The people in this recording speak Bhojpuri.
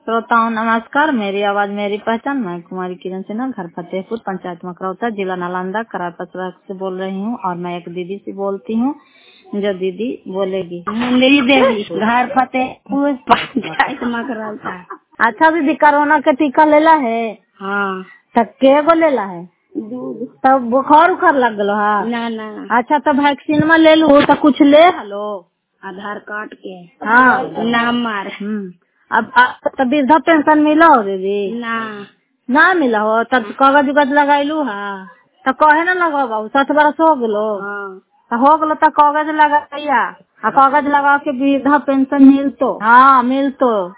श्रोताओं नमस्कार। मेरी आवाज मेरी पहचान। मैं कुमारी किरण सिन्हा, घर फतेहपुर, पंचायत मकरौता, जिला नालंदा, करापसरा से बोल रही हूँ। और मैं एक दीदी से बोलती हूँ जो दीदी बोलेगी। मेरी देवी, घर फतेहपुर, पंचायत मकरौता। अच्छा दीदी, कोरोना का टीका लेला है? हाँ। तब के गो लेला है? तब बुखार उखार लग गलो है? ना। अच्छा तो वैक्सीन में ले लू तो कुछ ले हलो आधार कार्ड के हाँ नंबर। अब तो वृद्धा पेंशन मिला हो दीदी? ना मिला हो तब कागज उगज लगाईलू है तो कहे ना लगाओ 60 बरस हो गलो। तो हो गलो तो कागज लगाइया, कागज लगा के वृद्धा पेंशन मिलतो। हाँ मिलतो।